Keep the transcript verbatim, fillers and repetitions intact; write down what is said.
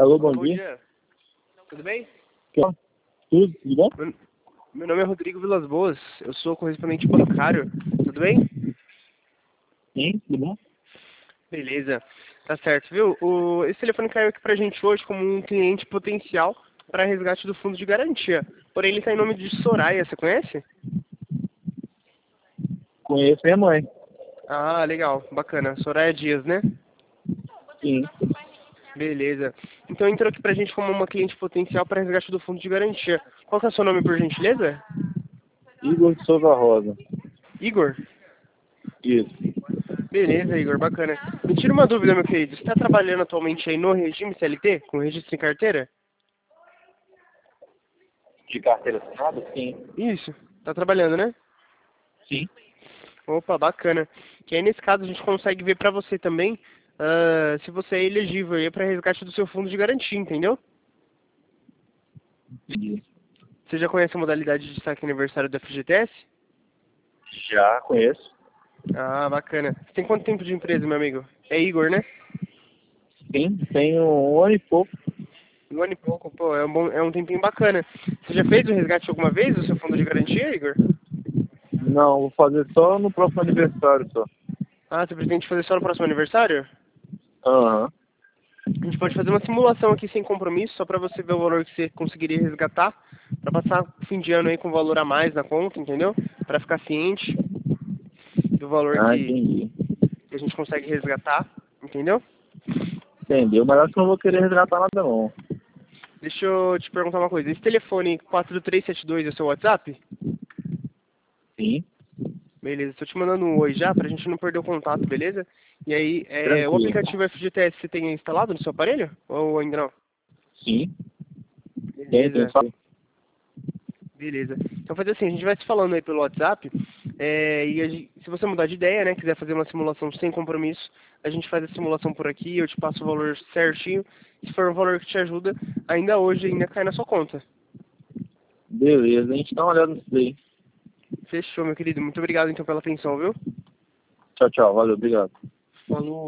Alô, bom, Bom dia. dia. Tudo bem? Tudo, tudo bom? Meu, meu nome é Rodrigo Vilas Boas. Eu sou correspondente bancário. Tudo bem? Sim, tudo bom? Beleza. Tá certo, viu? O, esse telefone caiu aqui pra gente hoje como um cliente potencial para resgate do fundo de garantia. Porém, ele está em nome de Soraya. Você conhece? Conheço minha mãe. Ah, legal. Bacana. Soraya Dias, né? Sim. Beleza. Então entrou aqui pra gente como uma cliente potencial para resgate do fundo de garantia. Qual que é o seu nome, por gentileza? Igor de Souza Rosa. Igor? Isso. Beleza, Igor, bacana. Me tira uma dúvida, meu querido. Você está trabalhando atualmente aí no regime C L T, com registro em carteira? De carteira assinada? Sim. Isso, tá trabalhando, né? Sim. Opa, bacana. Que aí nesse caso a gente consegue ver pra você também ah, se você é elegível aí para resgate do seu fundo de garantia, entendeu? Entendi. Você já conhece a modalidade de destaque aniversário do F G T S? Já conheço. Ah, bacana. Você tem quanto tempo de empresa, meu amigo? É Igor, né? Sim, tenho um ano e pouco. Um ano e pouco, pô, é um, bom, é um tempinho bacana. Você já fez o resgate alguma vez do seu fundo de garantia, Igor? Não, vou fazer só no próximo aniversário só. Ah, você pretende fazer só no próximo aniversário? Aham. A gente pode fazer uma simulação aqui sem compromisso, só para você ver o valor que você conseguiria resgatar, para passar o fim de ano aí com valor a mais na conta, entendeu? Para ficar ciente do valor Ah, que, entendi. que a gente consegue resgatar, entendeu? Entendeu? Mas acho que não vou querer resgatar nada não. Deixa eu te perguntar uma coisa. Esse telefone quatro três sete dois é o seu WhatsApp? Sim. Beleza, estou te mandando um oi já, pra gente não perder o contato, beleza? E aí, é, o Tranquilo. aplicativo F G T S você tem instalado no seu aparelho? Ou ainda não? Sim. Tem, tem Beleza. só. Beleza. Então fazer assim, a gente vai se falando aí pelo WhatsApp, é, e a gen- se você mudar de ideia, né, quiser fazer uma simulação sem compromisso, a gente faz a simulação por aqui, eu te passo o valor certinho. Se for um valor que te ajuda, ainda hoje ainda cai na sua conta. Beleza, a gente dá uma olhada nisso daí. Fechou, meu querido. Muito obrigado então pela atenção, viu? Tchau, tchau. Valeu, obrigado. Falou.